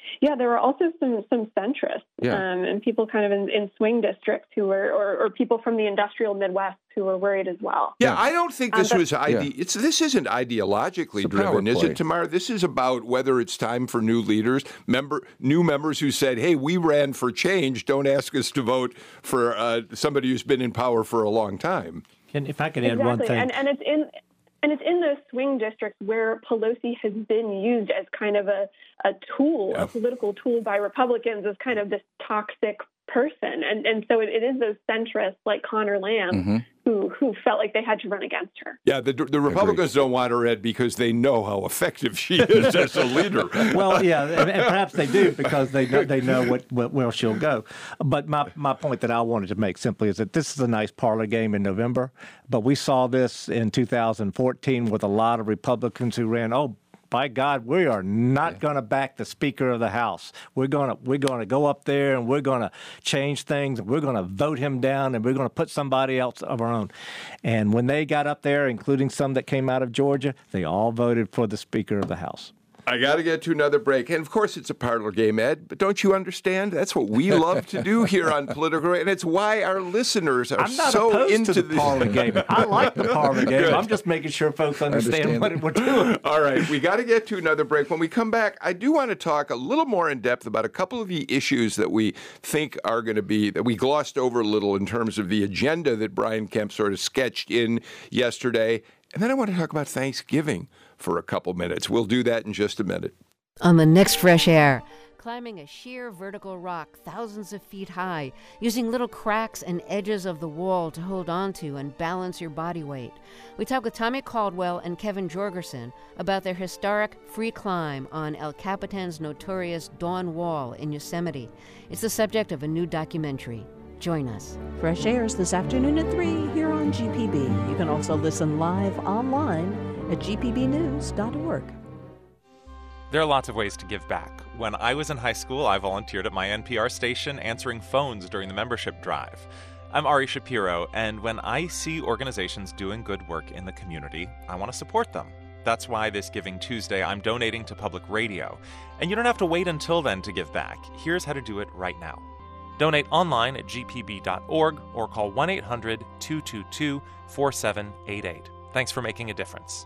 Yeah, there were also some some centrists Yeah. um, and people kind of in, in swing districts who were, or, or people from the industrial Midwest who were worried as well. Yeah, I don't think this Um, was ide- Yeah. it's this isn't ideologically It's a power driven, is play. it, Tamara? This is about whether it's time for new leaders, member new members who said, "Hey, we ran for change. Don't ask us to vote for uh, somebody who's been in power for a long time." And if I could add Exactly, one thing. and and it's in. And it's in those swing districts where Pelosi has been used as kind of a, a tool, Yeah. a political tool by Republicans as kind of this toxic person. And and so it, it is those centrists like Connor Lamb Mm-hmm. who who felt like they had to run against her. Yeah, the, the Republicans don't want her, Ed, because they know how effective she is as a leader. Well, yeah, and, and perhaps they do because they know, they know what, what where she'll go. But my, my point that I wanted to make simply is that this is a nice parlor game in November, but we saw this in two thousand fourteen with a lot of Republicans who ran, oh, by God, we are not going to back the Speaker of the House. We're going to we're going to go up there and we're going to change things. And we're going to vote him down and we're going to put somebody else of our own. And when they got up there, including some that came out of Georgia, they all voted for the Speaker of the House. I got to get to another break. And of course, it's a parlor game, Ed, but don't you understand? That's what we love to do here on Political, and it's why our listeners are I'm not so opposed into to the parlor game. I like the parlor game. Good. I'm just making sure folks understand, Understand what it. we're doing. All right, we got to get to another break. When we come back, I do want to talk a little more in depth about a couple of the issues that we think are going to be, that we glossed over a little in terms of the agenda that Brian Kemp sort of sketched in yesterday. And then I want to talk about Thanksgiving for a couple minutes. We'll do that in just a minute. On the next Fresh Air, climbing a sheer vertical rock thousands of feet high, using little cracks and edges of the wall to hold onto and balance your body weight. We talk with Tommy Caldwell and Kevin Jorgerson about their historic free climb on El Capitan's notorious Dawn Wall in Yosemite. It's the subject of a new documentary. Join us. Fresh airs this afternoon at three here on G P B. You can also listen live online at g p b news dot org. There are lots of ways to give back. When I was in high school, I volunteered at my N P R station answering phones during the membership drive. I'm Ari Shapiro, and when I see organizations doing good work in the community, I want to support them. That's why this Giving Tuesday, I'm donating to public radio. And you don't have to wait until then to give back. Here's how to do it right now. Donate online at g p b dot org or call one eight hundred two two two four seven eight eight. Thanks for making a difference.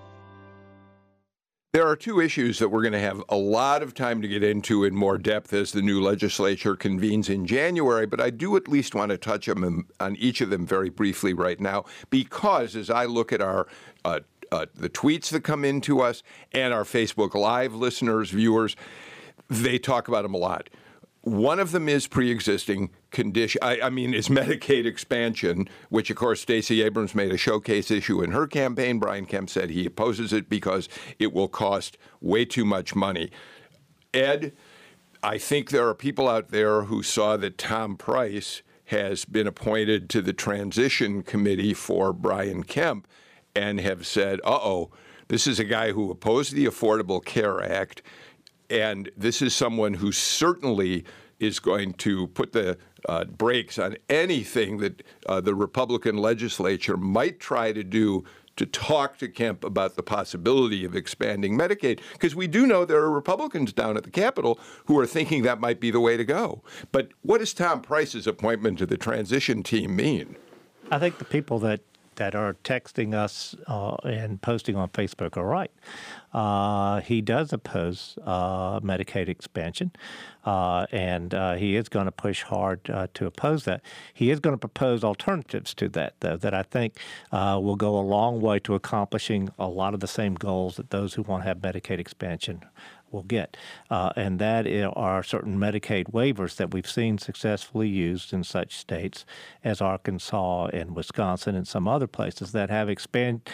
There are two issues that we're going to have a lot of time to get into in more depth as the new legislature convenes in January, but I do at least want to touch on, on each of them very briefly right now, because as I look at our uh, uh, the tweets that come in to us and our Facebook Live listeners, viewers, they talk about them a lot. One of them is pre-existing condition. I, I mean, is Medicaid expansion, which, of course, Stacey Abrams made a showcase issue in her campaign. Brian Kemp said he opposes it because it will cost way too much money. Ed, I think there are people out there who saw that Tom Price has been appointed to the transition committee for Brian Kemp and have said, uh-oh, this is a guy who opposed the Affordable Care Act. And this is someone who certainly is going to put the uh, brakes on anything that uh, the Republican legislature might try to do to talk to Kemp about the possibility of expanding Medicaid. Because we do know there are Republicans down at the Capitol who are thinking that might be the way to go. But what does Tom Price's appointment to the transition team mean? I think the people that that are texting us uh, and posting on Facebook are right. Uh, he does oppose uh, Medicaid expansion, uh, and uh, he is going to push hard uh, to oppose that. He is going to propose alternatives to that, though, that I think uh, will go a long way to accomplishing a lot of the same goals that those who want to have Medicaid expansion will get. Uh, and that are certain Medicaid waivers that we've seen successfully used in such states as Arkansas and Wisconsin and some other places that have expanded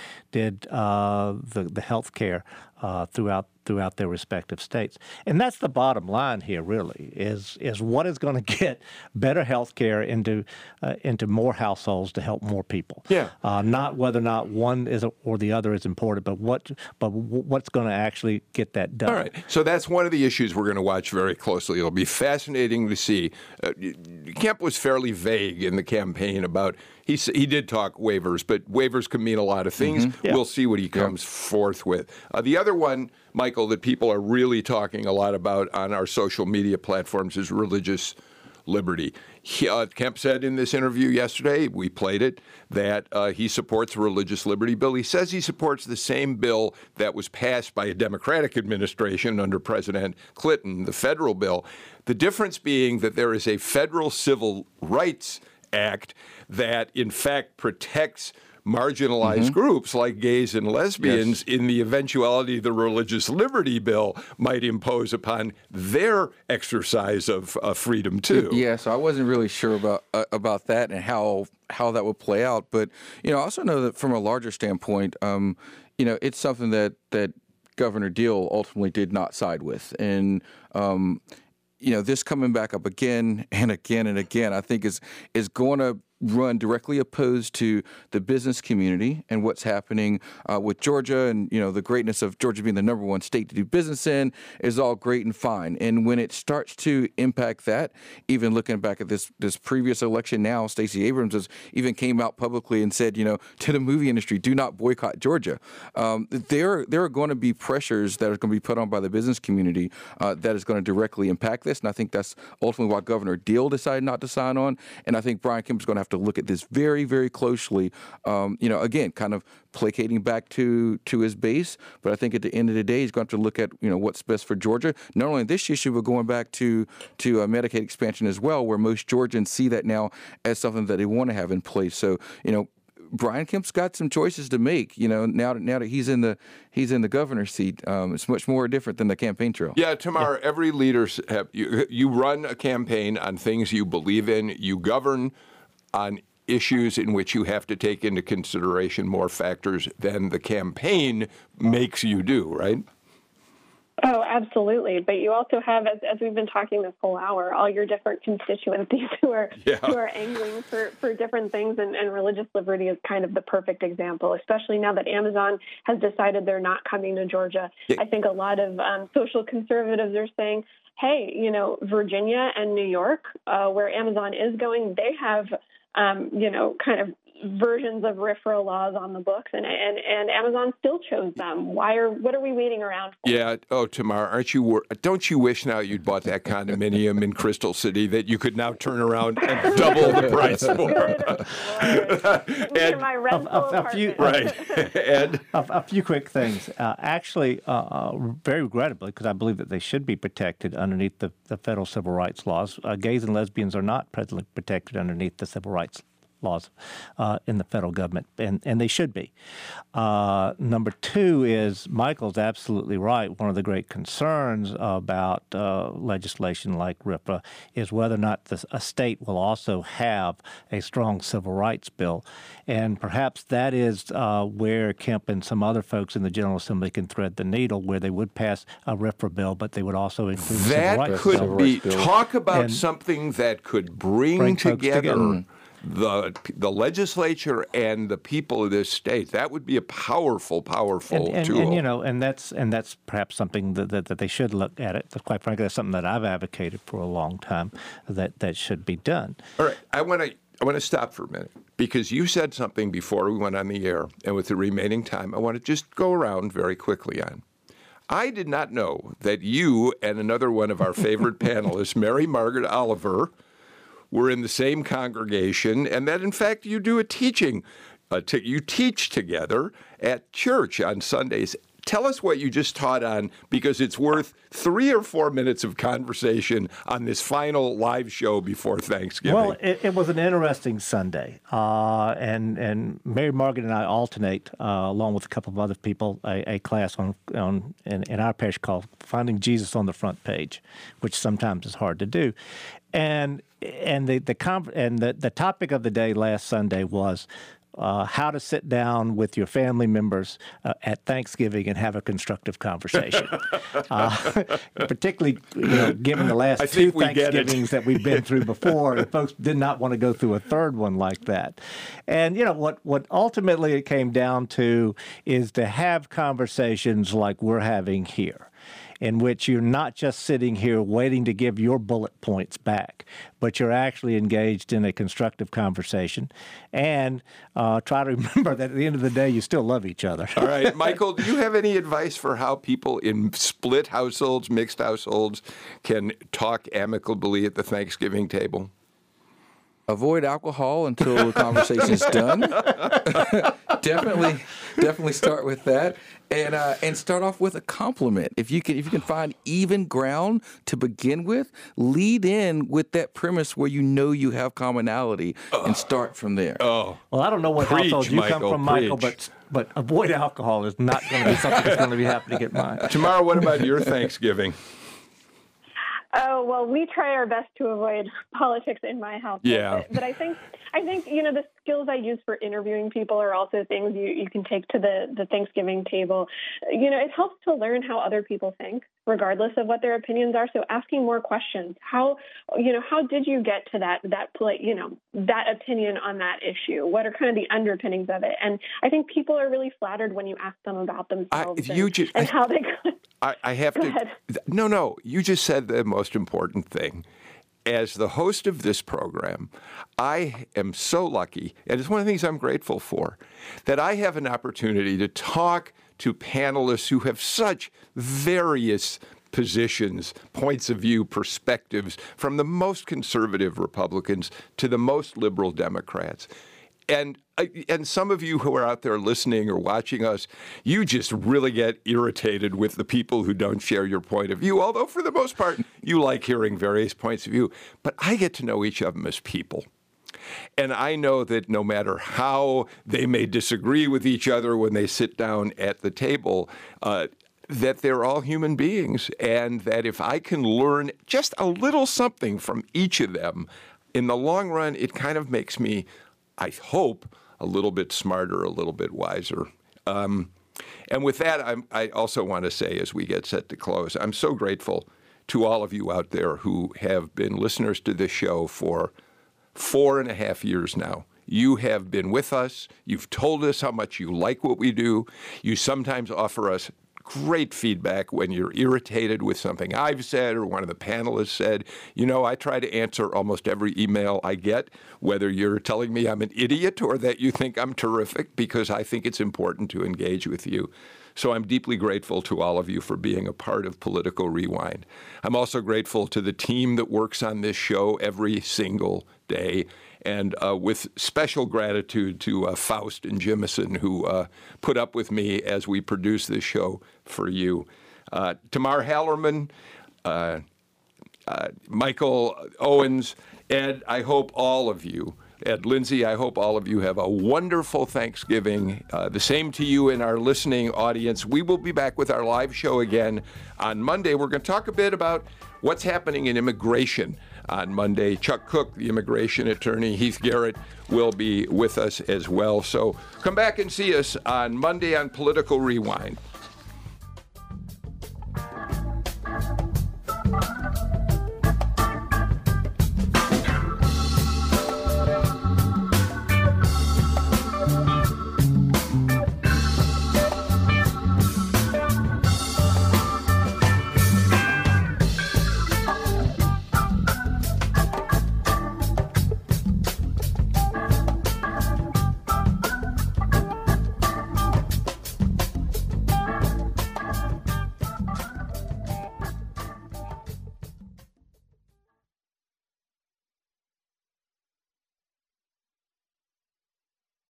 uh, the, the health care uh, throughout throughout their respective states. And that's the bottom line here, really, is is what is going to get better health care into uh, into more households to help more people. Yeah. Uh, not whether or not one is or the other is important, but what but what's going to actually get that done. All right. So that's one of the issues we're going to watch very closely. It'll be fascinating to see. Uh, Kemp was fairly vague in the campaign about, he he did talk waivers, but waivers can mean a lot of things. Mm-hmm. Yeah. We'll see what he comes yeah. forth with. Uh, the other other one, Michael, that people are really talking a lot about on our social media platforms is religious liberty. He, uh, Kemp said in this interview yesterday, we played it, that uh, he supports a religious liberty bill. He says he supports the same bill that was passed by a Democratic administration under President Clinton, the federal bill. The difference being that there is a federal Civil Rights Act that, in fact, protects marginalized mm-hmm. groups like gays and lesbians yes. in the eventuality the religious liberty bill might impose upon their exercise of uh, freedom too. Yeah, so I wasn't really sure about uh, about that and how how that would play out. But you know, I also know that from a larger standpoint, um, you know, it's something that that Governor Deal ultimately did not side with, and um, you know, this coming back up again and again and again, I think is is going to run directly opposed to the business community and what's happening uh, with Georgia, and you know the greatness of Georgia being the number one state to do business in is all great and fine. And when it starts to impact that, even looking back at this this previous election now, Stacey Abrams has even came out publicly and said, you know, to the movie industry, do not boycott Georgia. Um, there there are going to be pressures that are going to be put on by the business community uh, that is going to directly impact this, and I think that's ultimately why Governor Deal decided not to sign on. And I think Brian Kemp is going to have to look at this very, very closely. Um, you know, again, kind of placating back to to his base. But I think at the end of the day, he's going to have to look at you know what's best for Georgia. Not only this issue, but going back to to uh, Medicaid expansion as well, where most Georgians see that now as something that they want to have in place. So you know. Brian Kemp's got some choices to make, you know. Now that now that he's in the he's in the governor's seat, um, it's much more different than the campaign trail. Yeah, Tamar. Yeah. Every leader have you, you run a campaign on things you believe in. You govern on issues in which you have to take into consideration more factors than the campaign makes you do. Right? Oh, absolutely. But you also have, as, as we've been talking this whole hour, all your different constituencies who are yeah. who are angling for, for different things, and, and religious liberty is kind of the perfect example, especially now that Amazon has decided they're not coming to Georgia. Yeah. I think a lot of um, social conservatives are saying, hey, you know, Virginia and New York, uh, where Amazon is going, they have, um, you know, kind of versions of R F R A laws on the books, and, and and Amazon still chose them. Why are what are we waiting around for? Yeah. Oh, Tamar, aren't you? Wor- don't you wish now you'd bought that condominium in Crystal City that you could now turn around and double the price for? and my rental a, a, a few, right. and a, a few quick things. Uh, actually, uh, uh, very regrettably, because I believe that they should be protected underneath the, the federal civil rights laws. Uh, gays and lesbians are not presently protected underneath the civil rights laws uh, in the federal government, and, and they should be. Uh, number two is Michael's absolutely right. One of the great concerns about uh, legislation like R F R A is whether or not the, a state will also have a strong civil rights bill. And perhaps that is uh, where Kemp and some other folks in the General Assembly can thread the needle, where they would pass a R F R A bill, but they would also include that civil rights could bill. be, talk about and something that could bring, bring together, together. the the legislature and the people of this state. That would be a powerful, powerful and, and, tool. And you know, and that's and that's perhaps something that, that, that they should look at it. But quite frankly, that's something that I've advocated for a long time that, that should be done. All right, I want to I want to stop for a minute because you said something before we went on the air, and with the remaining time, I want to just go around very quickly on. I did not know that you and another one of our favorite panelists, Mary Margaret Oliver, were in the same congregation, and that, in fact, you do a teaching. Uh, t- you teach together at church on Sundays. Tell us what you just taught on, because it's worth three or four minutes of conversation on this final live show before Thanksgiving. Well, it, it was an interesting Sunday, uh, and and Mary Margaret and I alternate, uh, along with a couple of other people, a, a class on on in, in our parish called Finding Jesus on the Front Page, which sometimes is hard to do, and and the the conf- and the, the topic of the day last Sunday was Uh, how to sit down with your family members uh, at Thanksgiving and have a constructive conversation. uh, particularly, you know, given the last I two we Thanksgivings that we've been through before, and folks did not want to go through a third one like that. And, you know, what, what ultimately it came down to is to have conversations like we're having here. in which you're not just sitting here waiting to give your bullet points back, but you're actually engaged in a constructive conversation. And uh, try to remember that at the end of the day, you still love each other. All right. Michael, do you have any advice for how people in split households, mixed households, can talk amicably at the Thanksgiving table? Avoid alcohol until the conversation is done. definitely, definitely start with that, and uh, and start off with a compliment. If you can, if you can find even ground to begin with, lead in with that premise where you know you have commonality, oh. and start from there. Oh, well, I don't know what preach, household you Michael, come from, preach. Michael, but but avoid alcohol is not going to be something that's going to be happening at mine. Tamara, what about your Thanksgiving? Oh, well, we try our best to avoid politics in my house. Yeah. But, but I think, I think, you know, the skills I use for interviewing people are also things you, you can take to the, the Thanksgiving table. You know, it helps to learn how other people think, regardless of what their opinions are. So asking more questions. How, you know, how did you get to that, that play, you know, that opinion on that issue? What are kind of the underpinnings of it? And I think people are really flattered when you ask them about themselves I, and, just, and I, how they I, I have Go to. ahead. No, no. You just said the most important thing. As the host of this program, I am so lucky, and it's one of the things I'm grateful for, that I have an opportunity to talk to panelists who have such various positions, points of view, perspectives, from the most conservative Republicans to the most liberal Democrats. And and some of you who are out there listening or watching us, you just really get irritated with the people who don't share your point of view, although for the most part, you like hearing various points of view. But I get to know each of them as people. And I know that no matter how they may disagree with each other when they sit down at the table, uh, that they're all human beings, and that if I can learn just a little something from each of them, in the long run, it kind of makes me, I hope, a little bit smarter, a little bit wiser. Um, and with that, I'm, I also want to say, as we get set to close, I'm so grateful to all of you out there who have been listeners to this show for four and a half years now. You have been with us. You've told us how much you like what we do. You sometimes offer us great feedback when you're irritated with something I've said or one of the panelists said. You know, I try to answer almost every email I get, whether you're telling me I'm an idiot or that you think I'm terrific, because I think it's important to engage with you. So I'm deeply grateful to all of you for being a part of Political Rewind. I'm also grateful to the team that works on this show every single day. And uh, with special gratitude to uh, Faust and Jimison, who uh, put up with me as we produce this show for you. Uh, Tamar Hallerman, uh, uh, Michael Owens, Ed, I hope all of you, Ed Lindsay, I hope all of you have a wonderful Thanksgiving. Uh, the same to you in our listening audience. We will be back with our live show again on Monday. We're going to talk a bit about what's happening in immigration on Monday. Chuck Cook, the immigration attorney, Heath Garrett, will be with us as well. So come back and see us on Monday on Political Rewind.